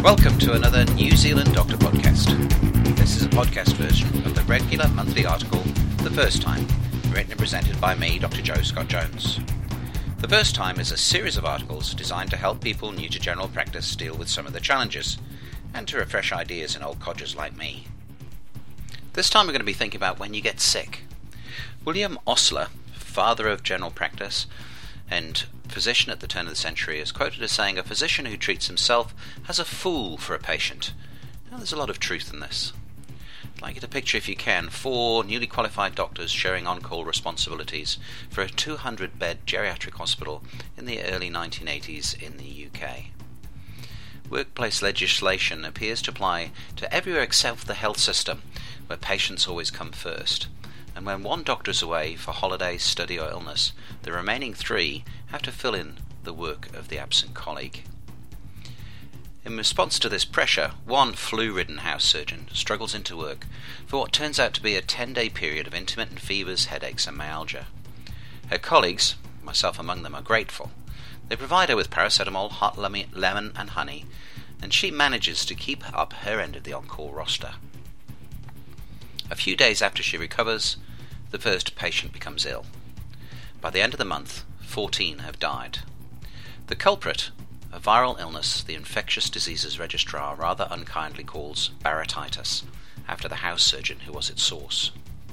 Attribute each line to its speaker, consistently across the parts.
Speaker 1: Welcome to another New Zealand Doctor podcast. This is a podcast version of the regular monthly article, The First Time, written and presented by me, Dr. Joe Scott Jones. The First Time is a series of articles designed to help people new to general practice deal with some of the challenges, and to refresh ideas in old codgers like me. This time we're going to be thinking about when you get sick. William Osler, father of general practice and physician at the turn of the century, is quoted as saying, "A physician who treats himself has a fool for a patient." Now, there's a lot of truth in this. I'd like you to picture, if you can, 4 newly qualified doctors sharing on-call responsibilities for a 200-bed geriatric hospital in the early 1980s in the UK. Workplace legislation appears to apply to everywhere except the health system, where patients always come first. And when one doctor is away for holiday, study or illness, the remaining 3 have to fill in the work of the absent colleague. In response to this pressure, one flu-ridden house surgeon struggles into work for what turns out to be a 10-day period of intermittent fevers, headaches and myalgia. Her colleagues, myself among them, are grateful. They provide her with paracetamol, hot lemon and honey, and she manages to keep up her end of the on-call roster. A few days after she recovers, the first patient becomes ill. By the end of the month, 14 have died. The culprit, a viral illness the infectious diseases registrar rather unkindly calls barotitis, after the house surgeon who was its source.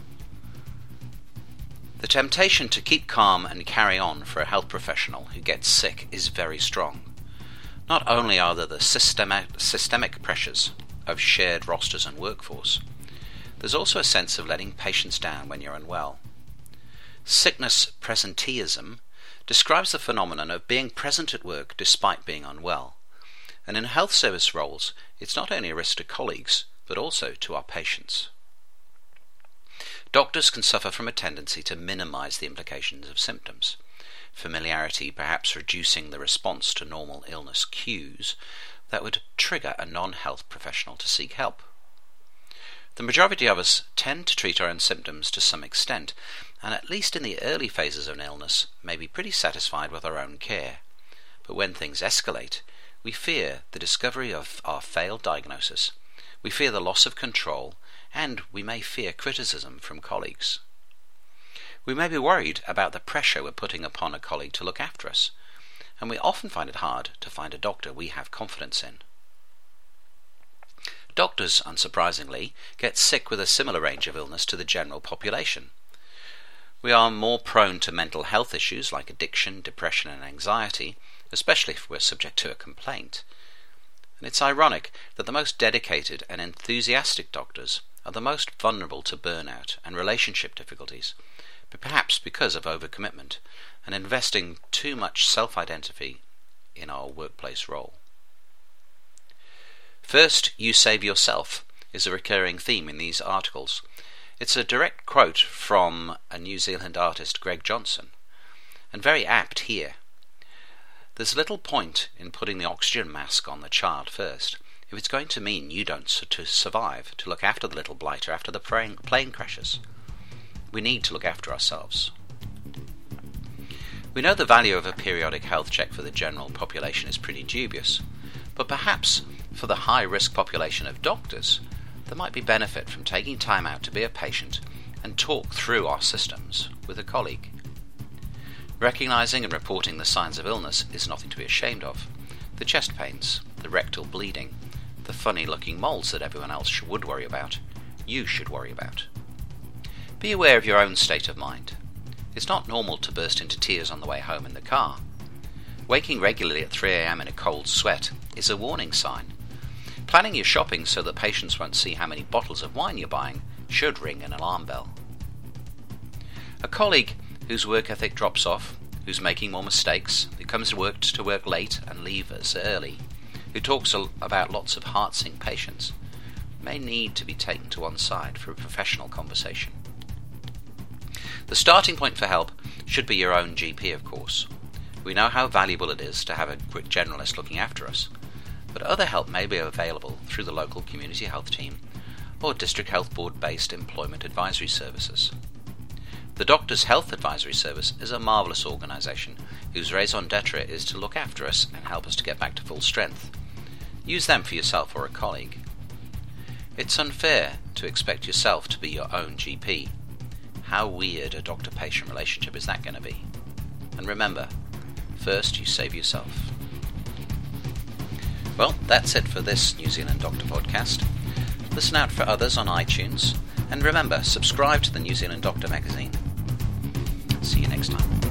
Speaker 1: The temptation to keep calm and carry on for a health professional who gets sick is very strong. Not only are there the systemic pressures of shared rosters and workforce, there's also a sense of letting patients down when you're unwell. Sickness presenteeism describes the phenomenon of being present at work despite being unwell. And in health service roles, it's not only a risk to colleagues, but also to our patients. Doctors can suffer from a tendency to minimize the implications of symptoms. Familiarity perhaps reducing the response to normal illness cues that would trigger a non-health professional to seek help. The majority of us tend to treat our own symptoms to some extent, and at least in the early phases of an illness may be pretty satisfied with our own care. But when things escalate, we fear the discovery of our failed diagnosis, we fear the loss of control, and we may fear criticism from colleagues. We may be worried about the pressure we're putting upon a colleague to look after us, and we often find it hard to find a doctor we have confidence in. Doctors, unsurprisingly, get sick with a similar range of illness to the general population. We are more prone to mental health issues like addiction, depression and anxiety, especially if we're subject to a complaint. And it's ironic that the most dedicated and enthusiastic doctors are the most vulnerable to burnout and relationship difficulties, but perhaps because of overcommitment and investing too much self-identity in our workplace role. First, you save yourself is a recurring theme in these articles. It's a direct quote from a New Zealand artist, Greg Johnson, and very apt here. There's little point in putting the oxygen mask on the child first, if it's going to mean you don't survive to look after the little blighter after the plane crashes. We need to look after ourselves. We know the value of a periodic health check for the general population is pretty dubious, but perhaps for the high-risk population of doctors, there might be benefit from taking time out to be a patient and talk through our systems with a colleague. Recognizing and reporting the signs of illness is nothing to be ashamed of. The chest pains, the rectal bleeding, the funny-looking moles that everyone else would worry about, you should worry about. Be aware of your own state of mind. It's not normal to burst into tears on the way home in the car. Waking regularly at 3 a.m. in a cold sweat is a warning sign. Planning your shopping so that patients won't see how many bottles of wine you're buying should ring an alarm bell. A colleague whose work ethic drops off, who's making more mistakes, who comes to work late and leaves early, who talks about lots of heart-sink patients, may need to be taken to one side for a professional conversation. The starting point for help should be your own GP, of course. We know how valuable it is to have a quick generalist looking after us, but other help may be available through the local community health team or district health board-based employment advisory services. The Doctors' Health Advisory Service is a marvellous organisation whose raison d'etre is to look after us and help us to get back to full strength. Use them for yourself or a colleague. It's unfair to expect yourself to be your own GP. How weird a doctor-patient relationship is that going to be? And remember, first you save yourself. Well, that's it for this New Zealand Doctor podcast. Listen out for others on iTunes, and remember, subscribe to the New Zealand Doctor magazine. See you next time.